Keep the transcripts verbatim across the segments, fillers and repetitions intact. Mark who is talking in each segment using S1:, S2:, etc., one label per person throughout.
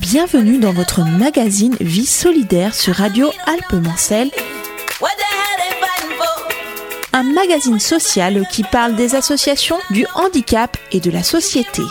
S1: Bienvenue dans votre magazine Vie solidaire sur Radio Alpes-Mancelles. Un magazine social qui parle des associations, du handicap et de la société.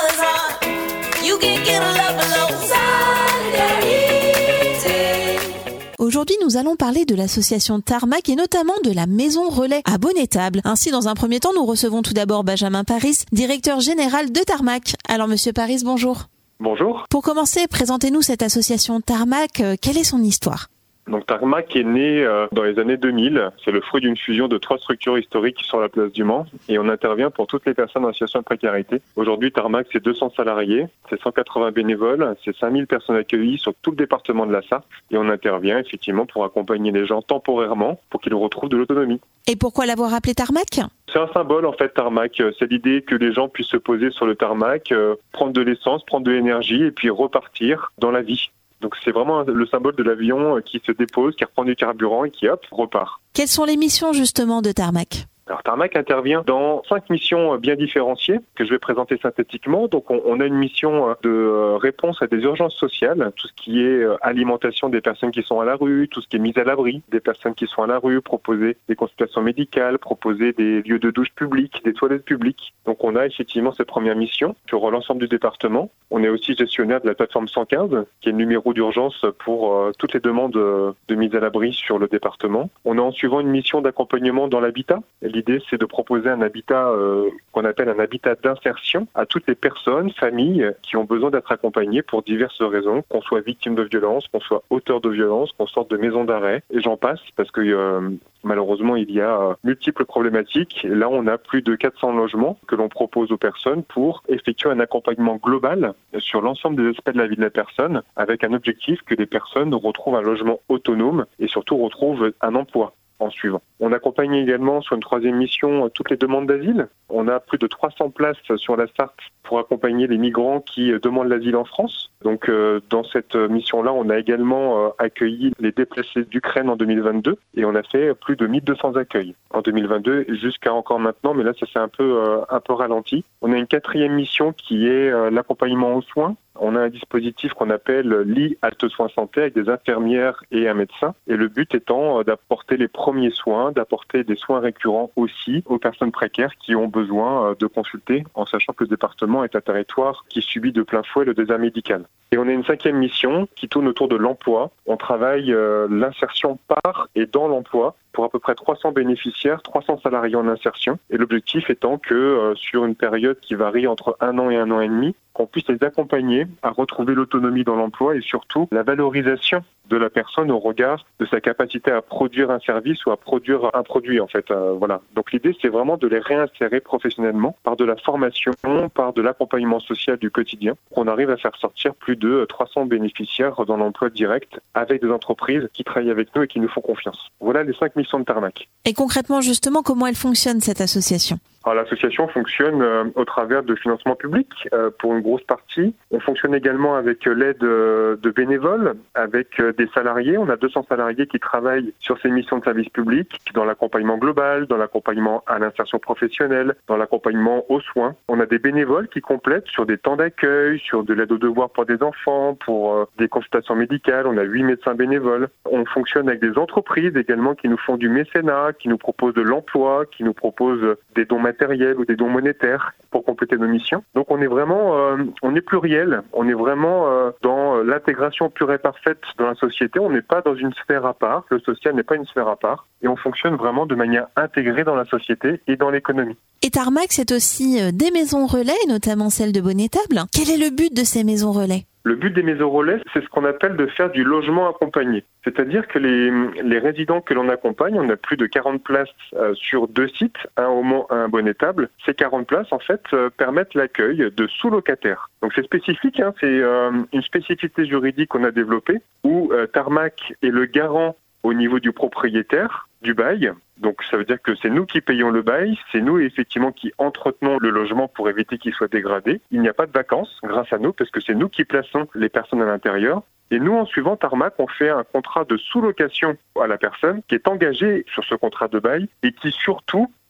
S1: Aujourd'hui, nous allons parler de l'association Tarmac et notamment de la Maison Relais à Bonnétable. Ainsi, dans un premier temps, nous recevons tout d'abord Benjamin Paris, directeur général de Tarmac. Alors, Monsieur Paris, bonjour.
S2: Bonjour.
S1: Pour commencer, présentez-nous cette association Tarmac. Quelle est son histoire ?
S2: Donc Tarmac est né euh, dans les années deux mille. C'est le fruit d'une fusion de trois structures historiques sur la place du Mans et on intervient pour toutes les personnes en situation de précarité. Aujourd'hui, Tarmac, c'est deux cents salariés, c'est cent quatre-vingts bénévoles, c'est cinq mille personnes accueillies sur tout le département de la Sarthe et on intervient effectivement pour accompagner les gens temporairement pour qu'ils retrouvent de l'autonomie.
S1: Et pourquoi l'avoir appelé Tarmac ?
S2: C'est un symbole en fait, Tarmac. C'est l'idée que les gens puissent se poser sur le tarmac, euh, prendre de l'essence, prendre de l'énergie et puis repartir dans la vie. Donc c'est vraiment le symbole de l'avion qui se dépose, qui reprend du carburant et qui hop, repart.
S1: Quelles sont les missions justement de Tarmac ?
S2: Alors Tarmac intervient dans cinq missions bien différenciées que je vais présenter synthétiquement. Donc on, on a une mission de réponse à des urgences sociales, tout ce qui est alimentation des personnes qui sont à la rue, tout ce qui est mise à l'abri des personnes qui sont à la rue, proposer des consultations médicales, proposer des lieux de douche publics, des toilettes publiques. Donc on a effectivement cette première mission sur l'ensemble du département. On est aussi gestionnaire de la plateforme cent quinze, qui est le numéro d'urgence pour euh, toutes les demandes de mise à l'abri sur le département. On a en suivant une mission d'accompagnement dans l'habitat. L'idée, c'est de proposer un habitat euh, qu'on appelle un habitat d'insertion à toutes les personnes, familles qui ont besoin d'être accompagnées pour diverses raisons, qu'on soit victime de violence, qu'on soit auteur de violence, qu'on sorte de maison d'arrêt, et j'en passe, parce que euh, malheureusement, il y a euh, multiples problématiques. Et là, on a plus de quatre cents logements que l'on propose aux personnes pour effectuer un accompagnement global sur l'ensemble des aspects de la vie de la personne, avec un objectif que les personnes retrouvent un logement autonome et surtout retrouvent un emploi en suivant. On accompagne également sur une troisième mission toutes les demandes d'asile. On a plus de trois cents places sur la Sarthe pour accompagner les migrants qui demandent l'asile en France. Donc euh, dans cette mission-là, on a également euh, accueilli les déplacés d'Ukraine en deux mille vingt-deux et on a fait plus de mille deux cents accueils en deux mille vingt-deux jusqu'à encore maintenant, mais là ça s'est un peu euh, un peu ralenti. On a une quatrième mission qui est euh, l'accompagnement aux soins. On a un dispositif qu'on appelle L I Halte Soins Santé avec des infirmières et un médecin. Et le but étant d'apporter les premiers soins, d'apporter des soins récurrents aussi aux personnes précaires qui ont besoin de consulter, en sachant que ce département est un territoire qui subit de plein fouet le désert médical. Et on a une cinquième mission qui tourne autour de l'emploi. On travaille euh, l'insertion par et dans l'emploi pour à peu près trois cents bénéficiaires, trois cents salariés en insertion. Et l'objectif étant que euh, sur une période qui varie entre un an et un an et demi, qu'on puisse les accompagner à retrouver l'autonomie dans l'emploi et surtout la valorisation de la personne au regard de sa capacité à produire un service ou à produire un produit en fait. Euh, voilà. Donc l'idée c'est vraiment de les réinsérer professionnellement par de la formation, par de l'accompagnement social du quotidien, qu'on arrive à faire sortir plus de trois cents bénéficiaires dans l'emploi direct avec des entreprises qui travaillent avec nous et qui nous font confiance. Voilà les cinq missions de Tarmac.
S1: Et concrètement justement, comment elle fonctionne cette association ?
S2: Alors, l'association fonctionne euh, au travers de financement public euh, pour une grosse partie. On fonctionne également avec euh, l'aide euh, de bénévoles, avec euh, des salariés. On a deux cents salariés qui travaillent sur ces missions de service public, dans l'accompagnement global, dans l'accompagnement à l'insertion professionnelle, dans l'accompagnement aux soins. On a des bénévoles qui complètent sur des temps d'accueil, sur de l'aide aux devoirs pour des enfants, pour euh, des consultations médicales. On a huit médecins bénévoles. On fonctionne avec des entreprises également qui nous font du mécénat, qui nous proposent de l'emploi, qui nous proposent des dons matériels ou des dons monétaires pour compléter nos missions. Donc on est vraiment, euh, on est pluriel, on est vraiment euh, dans l'intégration pure et parfaite dans la société. On n'est pas dans une sphère à part, le social n'est pas une sphère à part, et on fonctionne vraiment de manière intégrée dans la société et dans l'économie.
S1: Et Tarmac, c'est aussi des maisons relais, notamment celle de Bonnétable. Quel est le but de ces maisons relais ?
S2: Le but des maisons relais, c'est ce qu'on appelle de faire du logement accompagné. C'est-à-dire que les, les résidents que l'on accompagne, on a plus de quarante places euh, sur deux sites, un au Mans, un à Bonnétable. Ces quarante places, en fait, euh, permettent l'accueil de sous-locataires. Donc c'est spécifique, hein, c'est euh, une spécificité juridique qu'on a développée où euh, Tarmac est le garant au niveau du propriétaire du bail. Donc ça veut dire que c'est nous qui payons le bail, c'est nous effectivement qui entretenons le logement pour éviter qu'il soit dégradé. Il n'y a pas de vacances grâce à nous parce que c'est nous qui plaçons les personnes à l'intérieur. Et nous, en suivant Tarmac, on fait un contrat de sous-location à la personne qui est engagée sur ce contrat de bail et qui surtout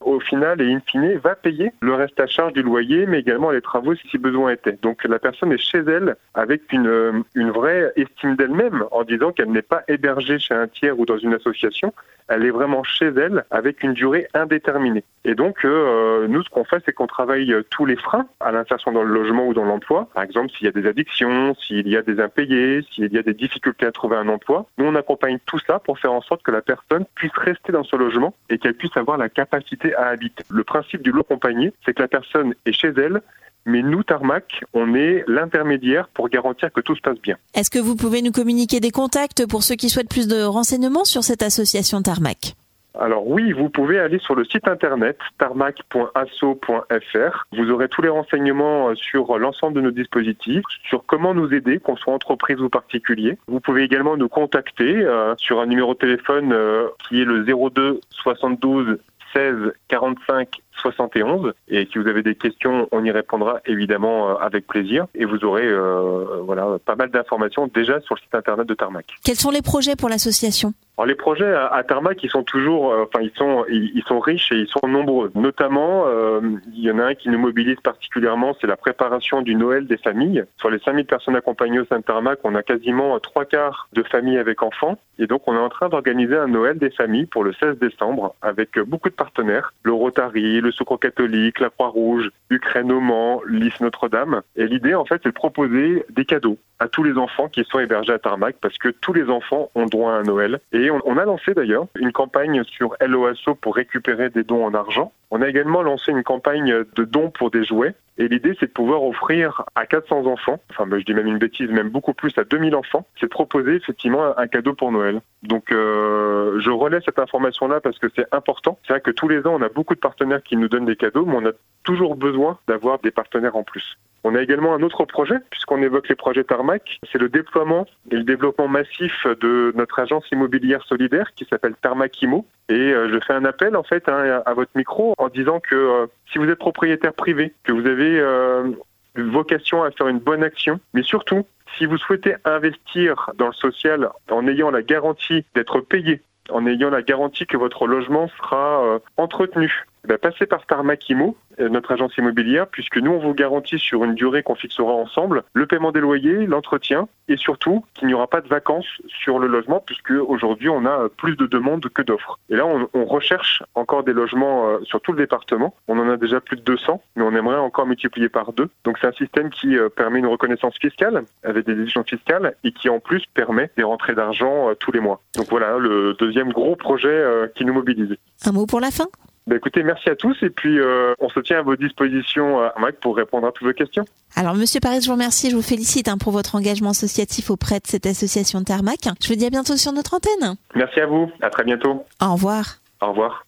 S2: au final et in fine, va payer le reste à charge du loyer, mais également les travaux si besoin était. Donc la personne est chez elle avec une, une vraie estime d'elle-même en disant qu'elle n'est pas hébergée chez un tiers ou dans une association. Elle est vraiment chez elle avec une durée indéterminée. Et donc, euh, nous, ce qu'on fait, c'est qu'on travaille tous les freins à l'insertion dans le logement ou dans l'emploi. Par exemple, s'il y a des addictions, s'il y a des impayés, s'il y a des difficultés à trouver un emploi. Nous, on accompagne tout ça pour faire en sorte que la personne puisse rester dans ce logement et qu'elle puisse avoir la capacité à habiter. Le principe du lot accompagné, c'est que la personne est chez elle, mais nous, Tarmac, on est l'intermédiaire pour garantir que tout se passe bien.
S1: Est-ce que vous pouvez nous communiquer des contacts pour ceux qui souhaitent plus de renseignements sur cette association Tarmac ?
S2: Alors oui, vous pouvez aller sur le site internet tarmac point asso point f r. Vous aurez tous les renseignements sur l'ensemble de nos dispositifs, sur comment nous aider, qu'on soit entreprise ou particulier. Vous pouvez également nous contacter euh, sur un numéro de téléphone euh, qui est le zéro deux soixante-douze seize quarante-cinq soixante et onze, et si vous avez des questions, on y répondra évidemment euh, avec plaisir, et vous aurez euh, voilà pas mal d'informations déjà sur le site internet de Tarmac.
S1: Quels sont les projets pour l'association ?
S2: Alors les projets à, à Tarmac, ils sont toujours, euh, enfin ils sont, ils, ils sont riches et ils sont nombreux. Notamment, euh, il y en a un qui nous mobilise particulièrement, c'est la préparation du Noël des familles. Sur les cinq mille personnes accompagnées au sein de Tarmac, on a quasiment trois quarts de familles avec enfants, et donc on est en train d'organiser un Noël des familles pour le seize décembre avec beaucoup de partenaires, le Rotary, le Secours catholique, la Croix-Rouge, Ukraine au Mans, l'I S Notre-Dame. Et l'idée, en fait, c'est de proposer des cadeaux à tous les enfants qui sont hébergés à Tarmac, parce que tous les enfants ont droit à un Noël. Et on, on a lancé d'ailleurs une campagne sur L O A S O pour récupérer des dons en argent. On a également lancé une campagne de dons pour des jouets. Et l'idée, c'est de pouvoir offrir à quatre cents enfants, enfin ben, je dis même une bêtise, même beaucoup plus, à deux mille enfants, c'est de proposer effectivement un cadeau pour Noël. Donc euh, je relais cette information-là parce que c'est important. C'est vrai que tous les ans, on a beaucoup de partenaires qui nous donnent des cadeaux, mais on a toujours besoin d'avoir des partenaires en plus. On a également un autre projet, puisqu'on évoque les projets Tarmac, c'est le déploiement et le développement massif de notre agence immobilière solidaire qui s'appelle Tarmac Immo. Et euh, je fais un appel en fait hein, à votre micro en disant que euh, si vous êtes propriétaire privé, que vous avez euh, vocation à faire une bonne action, mais surtout si vous souhaitez investir dans le social en ayant la garantie d'être payé, en ayant la garantie que votre logement sera euh, entretenu, eh bien, passez par Tarmac Immo, notre agence immobilière, puisque nous, on vous garantit sur une durée qu'on fixera ensemble le paiement des loyers, l'entretien, et surtout qu'il n'y aura pas de vacances sur le logement, puisque aujourd'hui, on a plus de demandes que d'offres. Et là, on, on recherche encore des logements euh, sur tout le département. On en a déjà plus de deux cents, mais on aimerait encore multiplier par deux. Donc, c'est un système qui euh, permet une reconnaissance fiscale, avec des déductions fiscales, et qui, en plus, permet des rentrées d'argent euh, tous les mois. Donc, voilà, le deuxième gros projet euh, qui nous mobilise.
S1: Un mot pour la fin ?
S2: Bah écoutez, merci à tous et puis euh, on se tient à vos dispositions à Mac pour répondre à toutes vos questions.
S1: Alors Monsieur Paris, je vous remercie, je vous félicite hein, pour votre engagement associatif auprès de cette association de Tarmac. Je vous dis à bientôt sur notre antenne.
S2: Merci à vous, à très bientôt.
S1: Au revoir.
S2: Au revoir.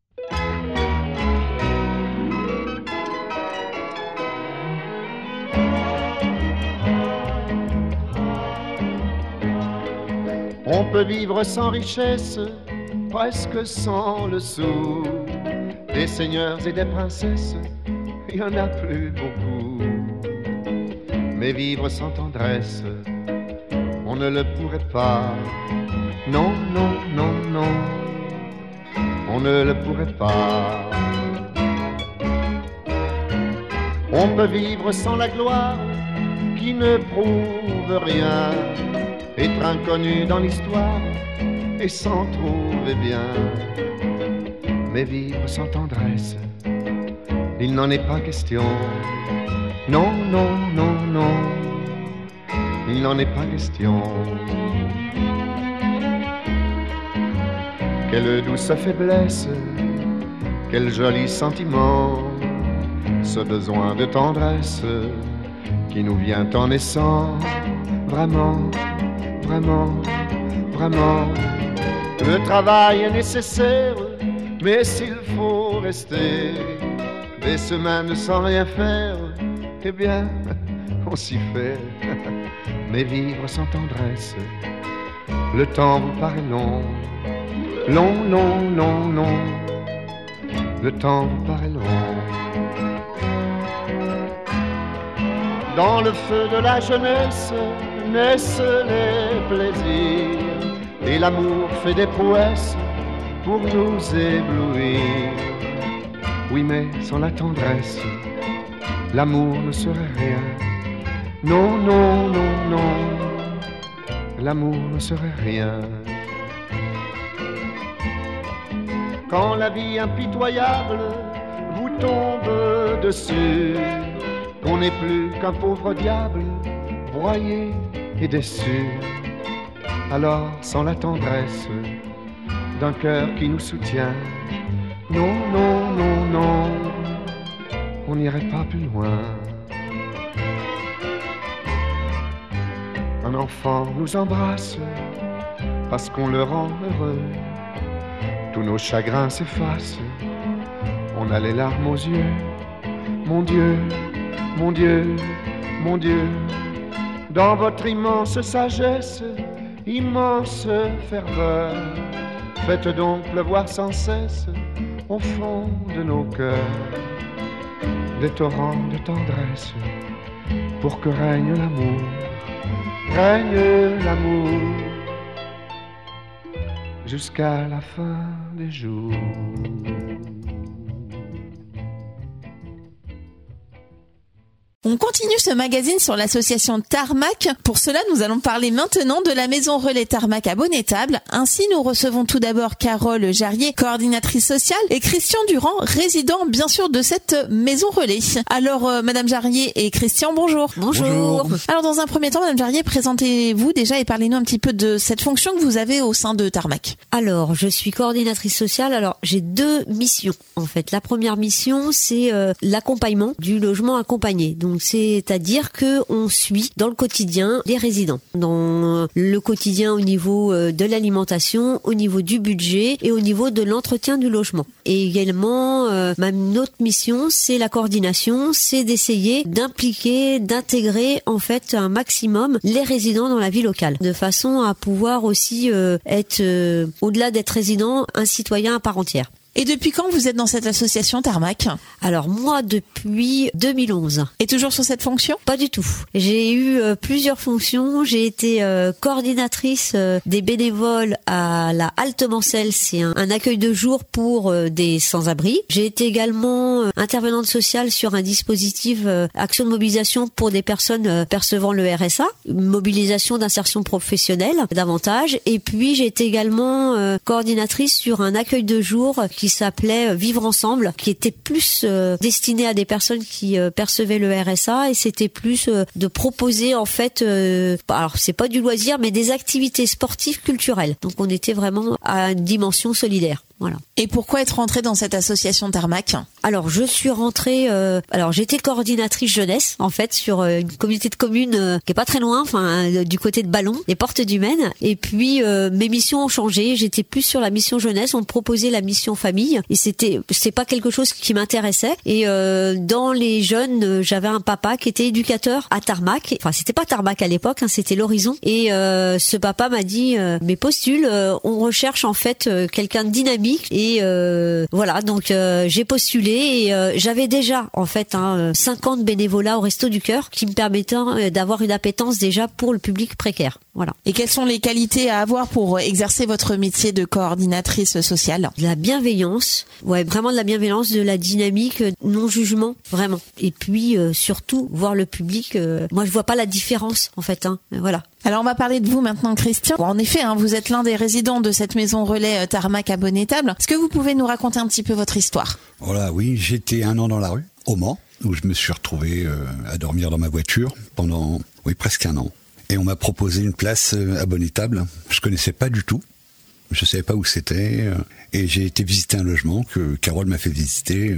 S3: On peut vivre sans richesse, presque sans le sou. Des seigneurs et des princesses, il y en a plus beaucoup. Mais vivre sans tendresse, on ne le pourrait pas. Non, non, non, non, on ne le pourrait pas. On peut vivre sans la gloire qui ne prouve rien, être inconnu dans l'histoire et s'en trouver bien. Mais vivre sans tendresse, il n'en est pas question. Non, non, non, non, il n'en est pas question. Quelle douce faiblesse, quel joli sentiment, ce besoin de tendresse qui nous vient en naissant. Vraiment, vraiment, vraiment. Le travail est nécessaire, mais s'il faut rester des semaines sans rien faire, eh bien, on s'y fait. Mais vivre sans tendresse, le temps vous paraît long. Long, long, long, long, le temps vous paraît long. Dans le feu de la jeunesse naissent les plaisirs, et l'amour fait des prouesses pour nous éblouir. Oui, mais sans la tendresse, l'amour ne serait rien. Non, non, non, non, l'amour ne serait rien. Quand la vie impitoyable vous tombe dessus, qu'on n'est plus qu'un pauvre diable, broyé et déçu, alors sans la tendresse d'un cœur qui nous soutient, non, non, non, non, on n'irait pas plus loin. Un enfant nous embrasse parce qu'on le rend heureux. Tous nos chagrins s'effacent, on a les larmes aux yeux. Mon Dieu, mon Dieu, mon Dieu, dans votre immense sagesse, immense ferveur, faites donc pleuvoir sans cesse au fond de nos cœurs des torrents de tendresse pour que règne l'amour, règne l'amour jusqu'à la fin des jours.
S1: On continue ce magazine sur l'association Tarmac. Pour cela, nous allons parler maintenant de la maison relais Tarmac à Bonnétable. Ainsi, nous recevons tout d'abord Carole Jarrier, coordinatrice sociale, et Christian Durand, résident bien sûr de cette maison relais. Alors, euh, Madame Jarrier et Christian, bonjour.
S4: Bonjour. Bonjour.
S1: Alors, dans un premier temps, Madame Jarrier, présentez-vous déjà et parlez-nous un petit peu de cette fonction que vous avez au sein de Tarmac.
S4: Alors, je suis coordinatrice sociale. Alors, j'ai deux missions, en fait. La première mission, c'est euh, l'accompagnement du logement accompagné. Donc, c'est-à-dire que on suit dans le quotidien les résidents, dans le quotidien au niveau de l'alimentation, au niveau du budget et au niveau de l'entretien du logement. Et également, euh, ma notre mission, c'est la coordination, c'est d'essayer d'impliquer, d'intégrer en fait un maximum les résidents dans la vie locale, de façon à pouvoir aussi euh, être, euh, au-delà d'être résident, un citoyen à part entière.
S1: Et depuis quand vous êtes dans cette association Tarmac ?
S4: Alors moi depuis deux mille onze.
S1: Et toujours sur cette fonction ?
S4: Pas du tout. J'ai eu euh, plusieurs fonctions. J'ai été euh, coordinatrice euh, des bénévoles à la Halte Mancel. C'est un, un accueil de jour pour euh, des sans-abri. J'ai été également euh, intervenante sociale sur un dispositif euh, action de mobilisation pour des personnes euh, percevant le R S A, mobilisation d'insertion professionnelle davantage. Et puis j'ai été également euh, coordinatrice sur un accueil de jour qui s'appelait Vivre Ensemble, qui était plus euh, destiné à des personnes qui euh, percevaient le R S A, et c'était plus euh, de proposer en fait, euh, alors c'est pas du loisir, mais des activités sportives culturelles. Donc on était vraiment à une dimension solidaire. Voilà.
S1: Et pourquoi être rentrée dans cette association Tarmac ?
S4: Alors je suis rentrée, euh, alors j'étais coordinatrice jeunesse en fait sur euh, une communauté de communes euh, qui est pas très loin, enfin euh, du côté de Ballon, les Portes du Maine. Et puis euh, mes missions ont changé, j'étais plus sur la mission jeunesse, on me proposait la mission famille et c'était c'est pas quelque chose qui m'intéressait. Et euh, dans les jeunes, euh, j'avais un papa qui était éducateur à Tarmac. Enfin c'était pas Tarmac à l'époque, hein, c'était l'Horizon. Et euh, ce papa m'a dit euh, mais postule, euh, on recherche en fait euh, quelqu'un de dynamique. Et euh, voilà, donc euh, j'ai postulé et euh, j'avais déjà en fait hein, cinquante bénévolats au Resto du Cœur qui me permettaient euh, d'avoir une appétence déjà pour le public précaire. Voilà.
S1: Et quelles sont les qualités à avoir pour exercer votre métier de coordinatrice sociale ?
S4: De la bienveillance, ouais, vraiment de la bienveillance, de la dynamique, non jugement, vraiment. Et puis euh, surtout voir le public. Euh, moi, je vois pas la différence en fait. Hein, voilà.
S1: Alors on va parler de vous maintenant, Christian. En effet, hein, vous êtes l'un des résidents de cette maison relais Tarmac à Bonnétable. Est-ce que vous pouvez nous raconter un petit peu votre histoire ?
S5: Voilà, oui, j'étais un an dans la rue, au Mans, où je me suis retrouvé euh, à dormir dans ma voiture pendant, oui, presque un an. Et on m'a proposé une place à Bonnétable. Je connaissais pas du tout. Je savais pas où c'était. Et j'ai été visiter un logement que Carole m'a fait visiter.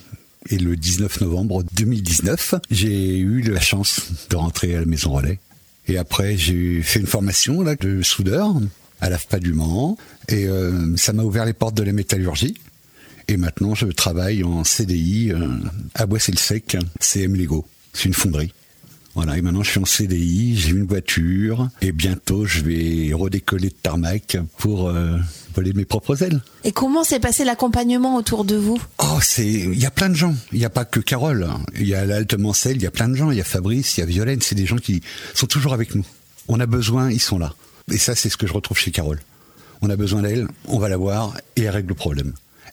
S5: Et le dix-neuf novembre deux mille dix-neuf, j'ai eu la chance de rentrer à la maison relais. Et après, j'ai fait une formation là de soudeur à l'A F P A du Mans. Et euh, ça m'a ouvert les portes de la métallurgie. Et maintenant, je travaille en C D I euh, à Boissy-le-Sec, C M Lego. C'est une fonderie. Voilà, et maintenant je suis en C D I, j'ai une voiture, et bientôt je vais redécoller de Tarmac pour euh, voler de mes propres ailes.
S1: Et comment s'est passé l'accompagnement autour de vous ?
S5: Oh, c'est, il y a plein de gens. Il n'y a pas que Carole. Il y a l'Halte Mancel, il y a plein de gens. Il y a Fabrice, il y a Violaine. C'est des gens qui sont toujours avec nous. On a besoin, ils sont là. Et ça, c'est ce que je retrouve chez Carole. On a besoin d'elle, on va la voir, et elle règle le problème.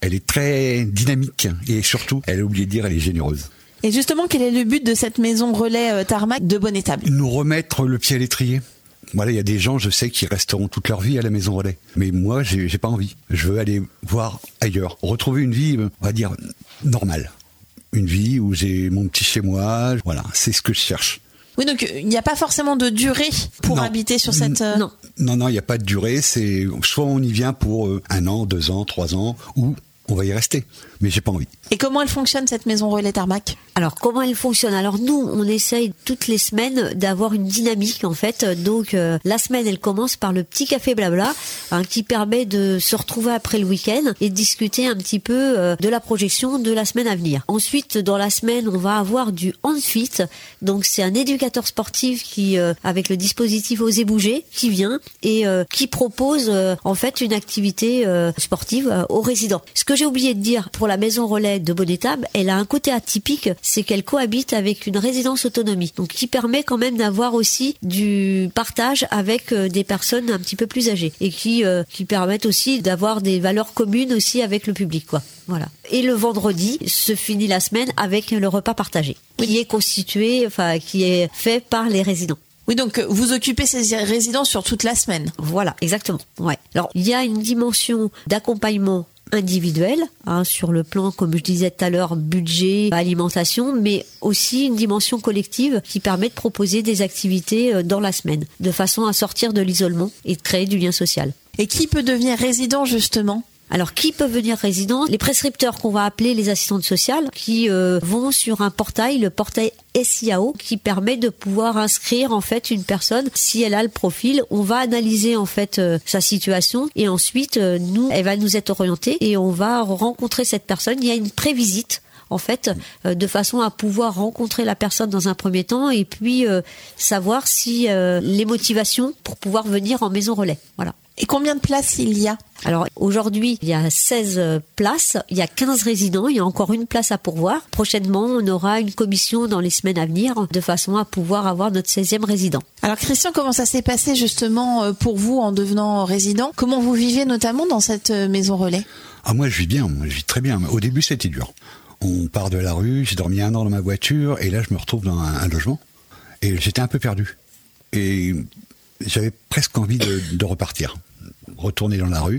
S5: Elle est très dynamique et surtout, elle a oublié de dire, elle est généreuse.
S1: Et justement, quel est le but de cette maison relais euh, Tarmac de Bonnétable ?
S5: Nous remettre le pied à l'étrier. Voilà, il y a des gens, je sais, qui resteront toute leur vie à la maison relais. Mais moi, j'ai, j'ai pas envie. Je veux aller voir ailleurs. Retrouver une vie, on va dire, normale. Une vie où j'ai mon petit chez moi. Voilà, c'est ce que je cherche.
S1: Oui, donc il n'y a pas forcément de durée pour
S5: non.
S1: habiter sur cette... Euh...
S4: Non.
S5: Non, non, il n'y a pas de durée. C'est soit on y vient pour un an, deux ans, trois ans, ou on va y rester. Mais j'ai pas envie.
S1: Et comment elle fonctionne, cette maison relais Tarmac ?
S4: Alors, comment elle fonctionne ? Alors, nous, on essaye toutes les semaines d'avoir une dynamique, en fait. Donc, euh, la semaine, elle commence par le petit café blabla, hein, qui permet de se retrouver après le week-end et de discuter un petit peu euh, de la projection de la semaine à venir. Ensuite, dans la semaine, on va avoir du handfit. Donc, c'est un éducateur sportif qui, euh, avec le dispositif Oser bouger, qui vient et euh, qui propose, euh, en fait, une activité euh, sportive euh, aux résidents. Ce que j'ai oublié de dire pour la maison relais de Bonnétable, elle a un côté atypique, c'est qu'elle cohabite avec une résidence autonomie, donc qui permet quand même d'avoir aussi du partage avec euh, des personnes un petit peu plus âgées et qui euh, qui permettent aussi d'avoir des valeurs communes aussi avec le public, quoi. Voilà. Et le vendredi se finit la semaine avec le repas partagé, qui est constitué, enfin qui est fait par les résidents.
S1: Oui, donc vous occupez ces résidents sur toute la semaine.
S4: Voilà, exactement. Ouais. Alors il y a une dimension d'accompagnement individuel, hein, sur le plan, comme je disais tout à l'heure, budget, alimentation, mais aussi une dimension collective qui permet de proposer des activités dans la semaine, de façon à sortir de l'isolement et de créer du lien social.
S1: Et qui peut devenir résident, justement ?
S4: Alors, qui peut venir résident ? Les prescripteurs qu'on va appeler les assistantes sociales, qui euh, vont sur un portail, le portail S I A O, qui permet de pouvoir inscrire en fait une personne. Si elle a le profil, on va analyser en fait euh, sa situation et ensuite euh, nous, elle va nous être orientée et on va rencontrer cette personne. Il y a une prévisite en fait, euh, de façon à pouvoir rencontrer la personne dans un premier temps et puis euh, savoir si euh, les motivations pour pouvoir venir en maison relais. Voilà.
S1: Et combien de places il y a ?
S4: Alors aujourd'hui, il y a seize places, il y a quinze résidents, il y a encore une place à pourvoir. Prochainement, on aura une commission dans les semaines à venir de façon à pouvoir avoir notre seizième résident.
S1: Alors Christian, comment ça s'est passé justement pour vous en devenant résident ? Comment vous vivez notamment dans cette maison relais ?
S5: Ah moi je vis bien, moi, je vis très bien. Au début c'était dur. On part de la rue, j'ai dormi un an dans ma voiture et là je me retrouve dans un, un logement et j'étais un peu perdu. Et j'avais presque envie de, de repartir, retourner dans la rue.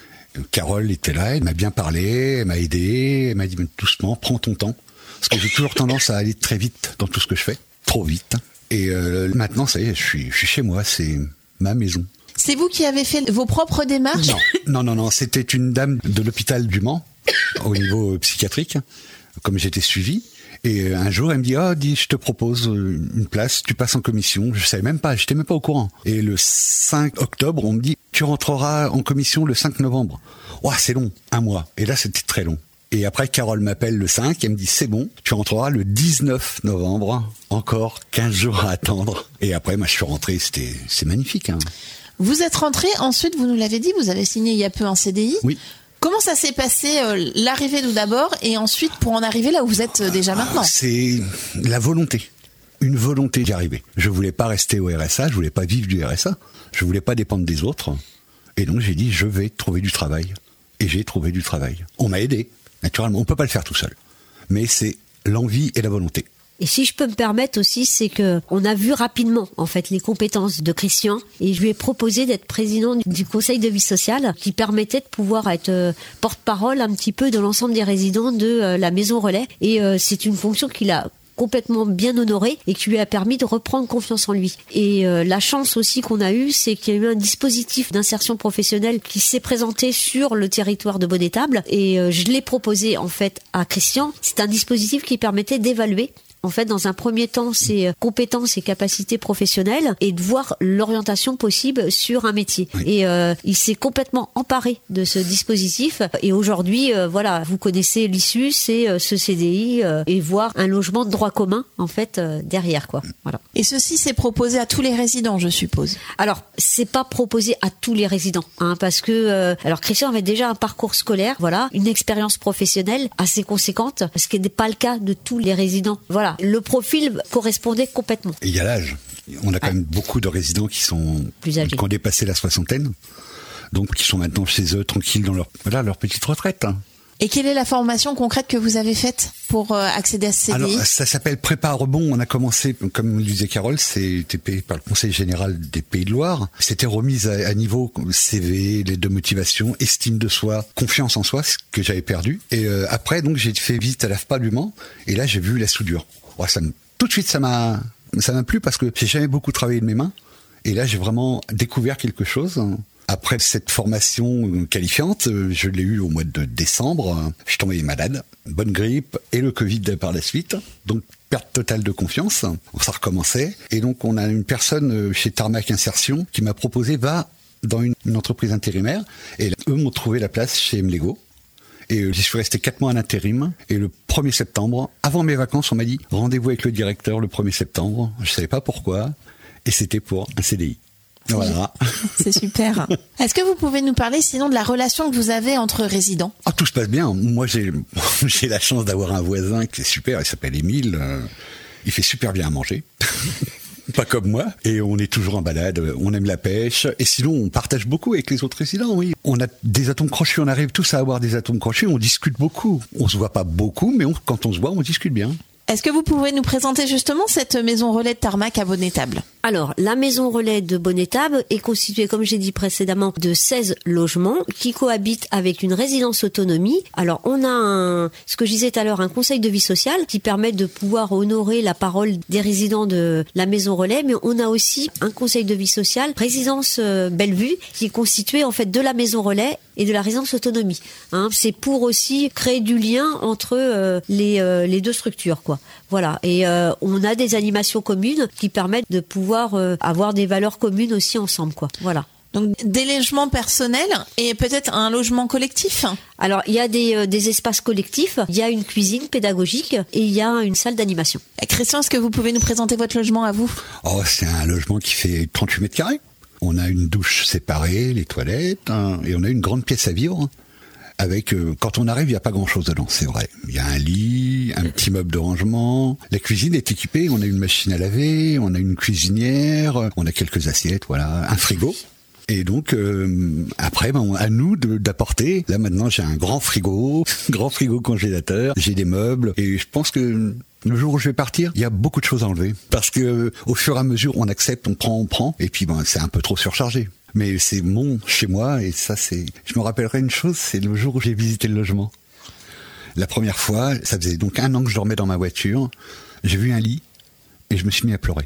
S5: Carole était là, elle m'a bien parlé, elle m'a aidé, elle m'a dit doucement, prends ton temps. Parce que j'ai toujours tendance à aller très vite dans tout ce que je fais, trop vite. Et euh, maintenant, ça y est, je suis, je suis chez moi, c'est ma maison.
S1: C'est vous qui avez fait vos propres démarches ?
S5: Non, non, non, non, c'était une dame de l'hôpital du Mans, au niveau psychiatrique, comme j'étais suivi. Et un jour, elle me dit, ah, dis, je te propose une place, tu passes en commission. Je savais même pas, j'étais même pas au courant. Et le cinq octobre, on me dit, tu rentreras en commission le cinq novembre. Ouah, c'est long, un mois. Et là, c'était très long. Et après, Carole m'appelle le cinq, elle me dit, c'est bon, tu rentreras le dix-neuf novembre. Encore quinze jours à attendre. Et après, moi, je suis rentré, c'était, c'est magnifique, hein.
S1: Vous êtes rentré, ensuite, vous nous l'avez dit, vous avez signé il y a peu un C D I.
S5: Oui.
S1: Comment ça s'est passé, euh, l'arrivée tout d'abord, et ensuite pour en arriver là où vous êtes euh, déjà maintenant ?
S5: C'est la volonté, une volonté d'y arriver. Je voulais pas rester au R S A, je voulais pas vivre du R S A, je voulais pas dépendre des autres. Et donc j'ai dit, je vais trouver du travail. Et j'ai trouvé du travail. On m'a aidé, naturellement, on peut pas le faire tout seul. Mais c'est l'envie et la volonté.
S4: Et si je peux me permettre aussi, c'est que on a vu rapidement en fait les compétences de Christian et je lui ai proposé d'être président du conseil de vie sociale qui permettait de pouvoir être euh, porte-parole un petit peu de l'ensemble des résidents de euh, la maison relais et euh, c'est une fonction qu'il a complètement bien honoré et qui lui a permis de reprendre confiance en lui. Et euh, la chance aussi qu'on a eue, c'est qu'il y a eu un dispositif d'insertion professionnelle qui s'est présenté sur le territoire de Bonnétable et euh, je l'ai proposé en fait à Christian. C'est un dispositif qui permettait d'évaluer en fait, dans un premier temps, ses compétences et capacités professionnelles et de voir l'orientation possible sur un métier. Oui. Et euh, il s'est complètement emparé de ce dispositif. Et aujourd'hui, euh, voilà, vous connaissez l'issue, c'est euh, ce C D I euh, et voir un logement de droit commun, en fait, euh, derrière, quoi. Voilà.
S1: Et ceci, c'est proposé à tous les résidents, je suppose.
S4: Alors, c'est pas proposé à tous les résidents, hein, parce que, euh, alors, Christian avait déjà un parcours scolaire, voilà, une expérience professionnelle assez conséquente, ce qui n'est pas le cas de tous les résidents. Voilà. Le profil correspondait complètement.
S5: Et il y a l'âge. On a quand ouais. même beaucoup de résidents qui sont plus âgés, qui ont dépassé la soixantaine, donc qui sont maintenant chez eux tranquilles dans leur voilà leur petite retraite. Hein.
S1: Et quelle est la formation concrète que vous avez faite pour euh, accéder à ce C D I?
S5: Alors, ça s'appelle Prépa à rebond. On a commencé, comme le disait Carole, c'était payé par le Conseil général des Pays de Loire. C'était remise à, à niveau C V, lettre de motivation, estime de soi, confiance en soi, ce que j'avais perdu. Et euh, après, donc, j'ai fait visite à l'A F P A du Mans. Et là, j'ai vu la soudure. Ouais, ça me, tout de suite, ça m'a, ça m'a plu parce que j'ai jamais beaucoup travaillé de mes mains. Et là, j'ai vraiment découvert quelque chose. Après cette formation qualifiante, je l'ai eue au mois de décembre. Je suis tombé malade, bonne grippe et le Covid par la suite. Donc, perte totale de confiance. Ça recommençait. Et donc, on a une personne chez Tarmac Insertion qui m'a proposé, va dans une, une entreprise intérimaire. Et là, eux m'ont trouvé la place chez Mlego. Et j'y suis resté quatre mois à l'intérim. Et le premier septembre, avant mes vacances, on m'a dit rendez-vous avec le directeur le premier septembre. Je savais pas pourquoi. Et c'était pour un C D I. Voilà.
S1: C'est super. Est-ce que vous pouvez nous parler sinon de la relation que vous avez entre résidents?
S5: Ah, tout se passe bien. Moi, j'ai j'ai la chance d'avoir un voisin qui est super. Il s'appelle Émile. Euh, il fait super bien à manger. Pas comme moi. Et on est toujours en balade. On aime la pêche. Et sinon, on partage beaucoup avec les autres résidents, oui. On a des atomes crochus. On arrive tous à avoir des atomes crochus. On discute beaucoup. On se voit pas beaucoup, mais on, quand on se voit, on discute bien.
S1: Est-ce que vous pouvez nous présenter justement cette maison relais de Tarmac à Bonnétable?
S4: Alors, la maison relais de Bonnétable est constituée, comme j'ai dit précédemment, de seize logements qui cohabitent avec une résidence autonomie. Alors, on a un, ce que je disais tout à l'heure, un conseil de vie sociale qui permet de pouvoir honorer la parole des résidents de la maison relais, mais on a aussi un conseil de vie sociale, résidence euh, Bellevue, qui est constituée en fait de la maison relais et de la résidence autonomie. Hein, c'est pour aussi créer du lien entre euh, les, euh, les deux structures, quoi. Voilà. Et euh, on a des animations communes qui permettent de pouvoir euh, avoir des valeurs communes aussi ensemble, quoi. Voilà.
S1: Donc des logements personnels et peut-être un logement collectif.
S4: Alors il y a des, euh, des espaces collectifs, il y a une cuisine pédagogique et il y a une salle d'animation.
S1: Christian, est-ce que vous pouvez nous présenter votre logement à vous?
S5: Oh, c'est un logement qui fait trente-huit mètres carrés. On a une douche séparée, les toilettes, hein, et on a une grande pièce à vivre. Avec, euh, quand on arrive, il n'y a pas grand-chose dedans, c'est vrai. Il y a un lit, un petit meuble de rangement. La cuisine est équipée, on a une machine à laver, on a une cuisinière, on a quelques assiettes, voilà, un frigo. Et donc, euh, après, ben, à nous de, d'apporter. Là, maintenant, j'ai un grand frigo, grand frigo congélateur, j'ai des meubles. Et je pense que le jour où je vais partir, il y a beaucoup de choses à enlever. Parce que euh, au fur et à mesure, on accepte, on prend, on prend. Et puis, ben, c'est un peu trop surchargé. Mais c'est mon chez moi et ça c'est... Je me rappellerai une chose, c'est le jour où j'ai visité le logement. La première fois, ça faisait donc un an que je dormais dans ma voiture, j'ai vu un lit et je me suis mis à pleurer.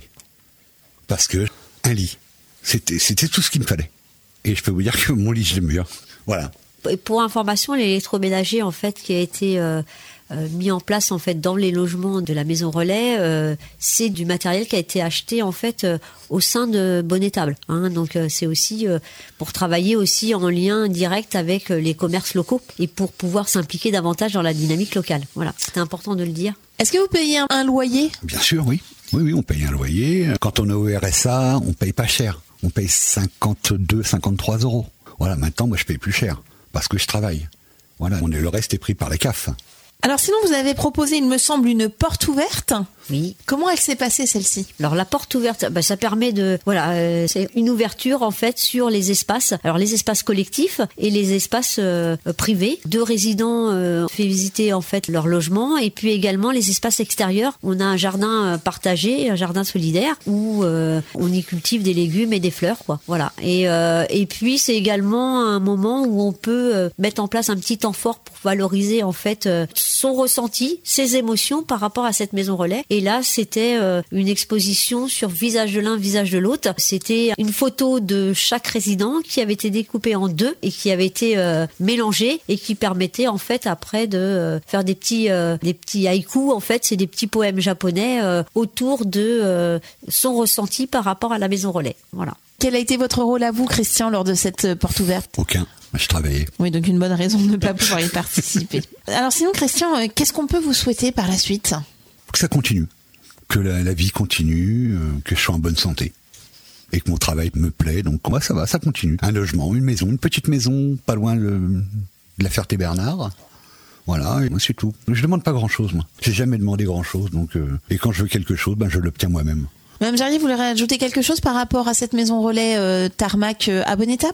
S5: Parce que un lit, c'était, c'était tout ce qu'il me fallait. Et je peux vous dire que mon lit, je l'aime bien. Voilà.
S4: Et pour information, l'électroménager en fait qui a été euh, euh, mis en place en fait dans les logements de la maison relais, euh, c'est du matériel qui a été acheté en fait euh, au sein de Bonnétable. Hein, donc euh, c'est aussi euh, pour travailler aussi en lien direct avec euh, les commerces locaux et pour pouvoir s'impliquer davantage dans la dynamique locale. Voilà, c'est important de le dire.
S1: Est-ce que vous payez un, un loyer?
S5: Bien sûr, oui. Oui, oui, on paye un loyer. Quand on est au R S A, on paye pas cher. On paye cinquante-deux, cinquante-trois euros. Voilà, maintenant, moi, je paye plus cher. Parce que je travaille. Voilà, on est, le reste est pris par les C A F.
S1: Alors sinon, vous avez proposé, il me semble, une porte ouverte.
S4: Oui.
S1: Comment elle s'est passée, celle-ci?
S4: Alors la porte ouverte, bah, ça permet de, voilà, euh, c'est une ouverture en fait sur les espaces. Alors les espaces collectifs et les espaces euh, privés. Deux résidents euh, fait visiter en fait leur logement et puis également les espaces extérieurs. On a un jardin partagé, un jardin solidaire où euh, on y cultive des légumes et des fleurs, quoi. Voilà. Et euh, et puis c'est également un moment où on peut euh, mettre en place un petit temps fort pour valoriser en fait euh, son ressenti, ses émotions par rapport à cette maison relais. Et là, c'était euh, une exposition sur visage de l'un, visage de l'autre. C'était une photo de chaque résident qui avait été découpée en deux et qui avait été euh, mélangée et qui permettait en fait après de euh, faire des petits euh, des petits haïkus. En fait, c'est des petits poèmes japonais euh, autour de euh, son ressenti par rapport à la maison relais. Voilà.
S1: Quel a été votre rôle à vous, Christian, lors de cette porte ouverte?
S5: Aucun. Je travaillais.
S1: Oui, donc une bonne raison de ne pas pouvoir y participer. Alors sinon, Christian, qu'est-ce qu'on peut vous souhaiter par la suite?
S5: Que ça continue. Que la, la vie continue, euh, que je sois en bonne santé. Et que mon travail me plaît. Donc ouais, ça va, ça continue. Un logement, une maison, une petite maison, pas loin le, de la Ferté-Bernard. Voilà, et moi c'est tout. Je demande pas grand-chose, moi. J'ai jamais demandé grand-chose. Donc, euh, et quand je veux quelque chose, ben, je l'obtiens moi-même.
S1: Madame Jarrier, vous voulez rajouter quelque chose par rapport à cette maison relais euh, Tarmac euh, à Bonnétable?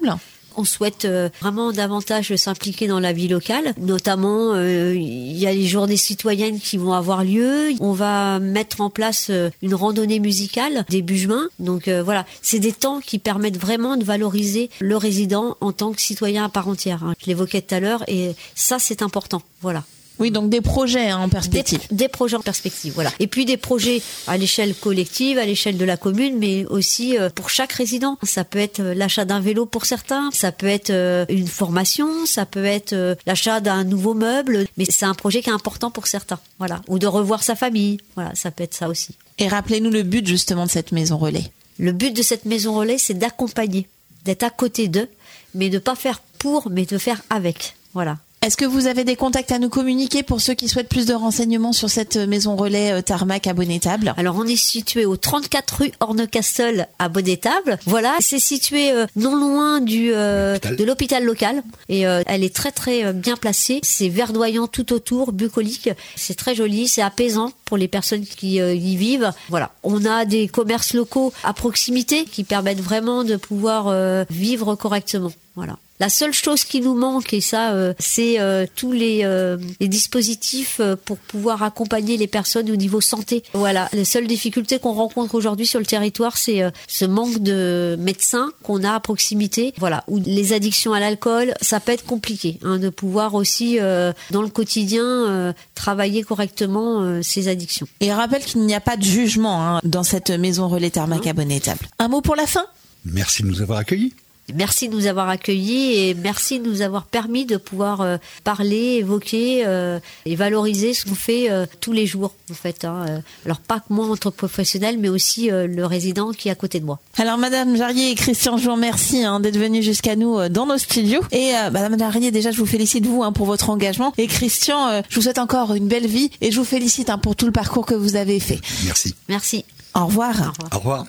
S4: On souhaite euh, vraiment davantage s'impliquer dans la vie locale. Notamment, euh, il y a les journées citoyennes qui vont avoir lieu. On va mettre en place euh, une randonnée musicale début juin. Donc euh, voilà, c'est des temps qui permettent vraiment de valoriser le résident en tant que citoyen à part entière. Hein. Je l'évoquais tout à l'heure et ça, c'est important. Voilà.
S1: Oui, donc des projets hein, en perspective.
S4: Des, des projets en perspective, voilà. Et puis des projets à l'échelle collective, à l'échelle de la commune, mais aussi euh, pour chaque résident. Ça peut être euh, l'achat d'un vélo pour certains, ça peut être euh, une formation, ça peut être euh, l'achat d'un nouveau meuble, mais c'est un projet qui est important pour certains, voilà. Ou de revoir sa famille, voilà, ça peut être ça aussi.
S1: Et rappelez-nous le but justement de cette maison relais.
S4: Le but de cette maison relais, c'est d'accompagner, d'être à côté d'eux, mais de pas faire pour, mais de faire avec, voilà.
S1: Est-ce que vous avez des contacts à nous communiquer pour ceux qui souhaitent plus de renseignements sur cette maison relais euh, Tarmac à Bonnétable?
S4: Alors on est situé au trente-quatre rue Hornecastel à Bonnétable. Voilà, c'est situé euh, non loin du euh, de l'hôpital local et euh, elle est très très euh, bien placée. C'est verdoyant tout autour, bucolique. C'est très joli, c'est apaisant pour les personnes qui euh, y vivent. Voilà, on a des commerces locaux à proximité qui permettent vraiment de pouvoir euh, vivre correctement. Voilà. La seule chose qui nous manque, et ça, euh, c'est euh, tous les, euh, les dispositifs euh, pour pouvoir accompagner les personnes au niveau santé. Voilà, les seules difficultés qu'on rencontre aujourd'hui sur le territoire, c'est euh, ce manque de médecins qu'on a à proximité. Voilà, ou les addictions à l'alcool, ça peut être compliqué hein, de pouvoir aussi, euh, dans le quotidien, euh, travailler correctement euh, ces addictions.
S1: Et rappelle qu'il n'y a pas de jugement hein, dans cette maison relais Tarmac à Bonnétable. Un mot pour la fin ?
S5: Merci de nous avoir accueillis.
S4: Merci de nous avoir accueillis et merci de nous avoir permis de pouvoir euh, parler, évoquer euh, et valoriser ce qu'on fait euh, tous les jours en fait. Hein. Alors pas que moi en tant que professionnel, mais aussi euh, le résident qui est à côté de moi.
S1: Alors Madame Jarrier et Christian, je vous remercie hein, d'être venus jusqu'à nous euh, dans nos studios. Et euh, Madame Jarrier, déjà je vous félicite vous hein, pour votre engagement. Et Christian, euh, je vous souhaite encore une belle vie et je vous félicite hein, pour tout le parcours que vous avez fait.
S5: Merci.
S4: Merci.
S1: Au revoir.
S4: Au revoir.
S5: Au revoir.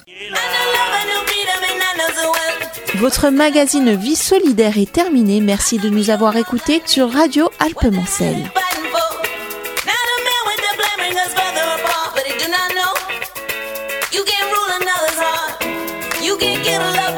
S1: Votre magazine Vie solidaire est terminé. Merci de nous avoir écoutés sur Radio Alpes-Mancel.
S6: You can't rule another's heart. You can't get a love.